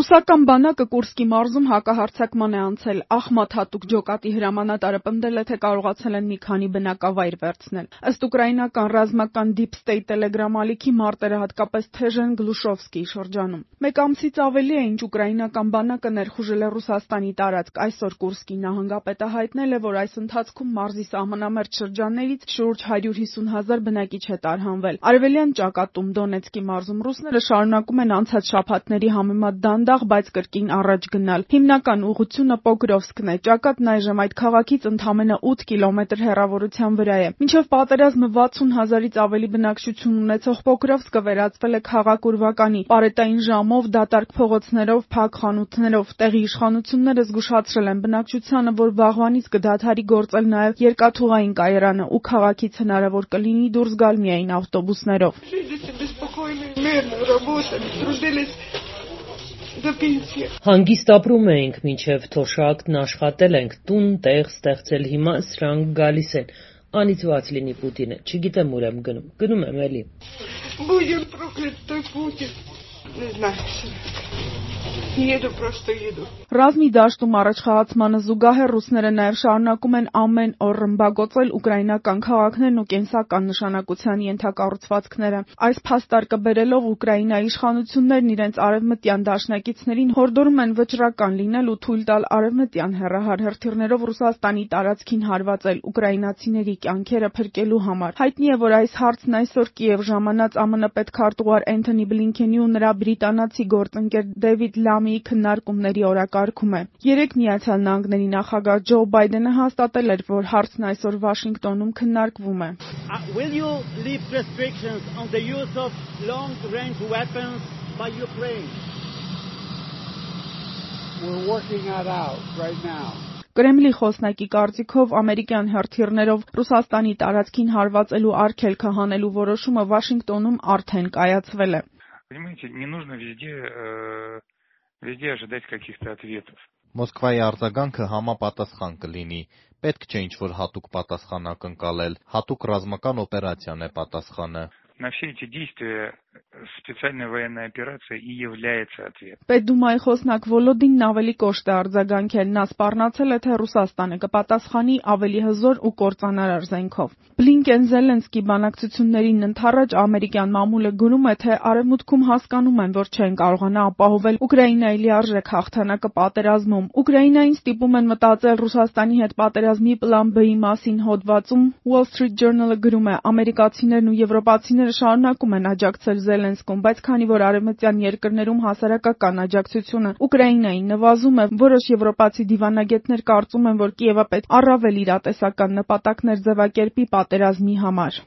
Ռուսական բանակը Կուրսկի մարզում հակահարձակման է անցել։ Ախմատ հատուկ ջոկատի հրամանատարը պնդել է, թե կարողացել են մի քանի բնակավայր վերցնել։ Ըստ ուկրաինական ռազմական Deep State Telegram ալիքի մարտերը հատկապես թեժ են Գլուշովսկիի շրջանում։ Մեկ ամսից ավելի է, ինչ ուկրաինական բանակը ներխուժել է Ռուսաստանի տարածք։ Այսօր Կուրսկի նահանգապետը հայտնել է, որ այս ընթացքում մարզի սահմանամերձ շրջաններից շուրջ 150,000 բնակիչ է տարհանվել։ Արևելյան ճակատում Դոնեցկի մարզում ռուսները շարունակում են անցած շաբաթների համեմատ դանդաղ, բայց կրկին առաջ գնալ։ Հիմնական ուղղությունը Պոկրովսկն է։ Ճակատն այժմ այդ քաղաքից ընդամենը 8 կիլոմետր հեռավորության վրա է։ Մինչև պատերազմը 60,000-ից ավելի բնակչություն ունեցող Պոկրովսկը վերածվել է քաղաք ուրվականի։ Պարետային ժամով, դատարկ փողոցներով, փակ խանութներով տեղի իշխանությունները զգուշացրել են բնակչությանը, որ վաղվանից կդադարի գործել նաև երկաթուղային կայարանը ու քաղաքից հնարավոր կլինի դուրս գալ միայն ավտոբուսներով։ Հանգիստ ապրում էինք, մինչև թոշակն աշխատել ենք, տուն, տեղ ստեղծել, հիմա սրանք գալիս են, անիծված լինի Պուտինը, չգիտեմ ուր եմ գնում եմ էլի։ Ռազմի դաշտում առաջխաղացմանը զուգահեռ ռուսները նաև շարունակում են ամեն օր ռմբակոծել ուկրաինական քաղաքներն ու կենսական նշանակության ենթակառուցվածքները։ Այս փաստարկը բերելով Ուկրաինայի իշխանություններն իրենց արևմտյան դաշնակիցներին հորդորում են վճռական լինել ու թույլ տալ արևմտյան հեռահար հրթիռներով Ռուսաստանի տարածքին հարվածել ուկրաինացիների կյանքերը փրկելու համար։ Հայտնի է, որ այս հարցն այսօր Կիև ժամանած ԱՄՆ պետքարտուղար Էնթոնի Բլինքենի ու նրա բրիտանացի գործընկեր Դեվիդ Լամիի քննարկումների օրակարգում է։ Երեկ Միացյալ Նահանգների նախագահ Ջո Բայդենը հաստատել էր, որ հարցն այսօր Վաշինգտոնում քննարկվում է։ Will you leave restrictions on the use of long-range weapons by Ukraine? We're working that out right now. Կրեմլի խոսնակի կարծիքով ամերիկյան հրթիռներով Ռուսաստանի տարածքին հարվածելու արգելքը հանելու որոշումը Վաշինգտոնում արդեն կայացվել է։ Понимаете, не нужно везде ожидать каких-то ответов. Մոսկվայի արձագանքը համապատասխան կլինի։ Պետք չէ ինչ-որ հատուկ պատասխան ակնկալել, հատուկ ռազմական օպերացիան է պատասխանը։ На все эти действия специальная военная операция и является ответ. Պետդումայի խոսնակ Վոլոդինն ավելի կոշտ է արձագանքել, նա սպառնացել է, թե Ռուսաստանը կպատասխանի ավելի հզոր ու կործանարար զենքով։ Բլինկեն-Զելենսկի բանակցություններին ընդառաջ ամերիկյան մամուլը գրում է, թե Արևմուտքում հասկանում են, որ չեն կարողանա ապահովել Ուկրաինայի լիարժեք հաղթանակը պատերազմում։ Ուկրաինային ստիպում են մտածել Ռուսաստանի հետ պատերազմի պլան B-ի մասին հոդվածում Wall Street Journal-ը գրում է. ամերիկացիներն ու եվրոպացիները շարունակում են աջակցել Զելենսկուն, բայց քանի որ արևմտյան երկրներում հասարակական աջակցությունը Ուկրաինային նվազում է, որոշ եվրոպացի դիվանագետներ կարծում են, որ Կիևը պետք առավել իրատեսական նպատակներ ձևակերպի պատերազմի համար։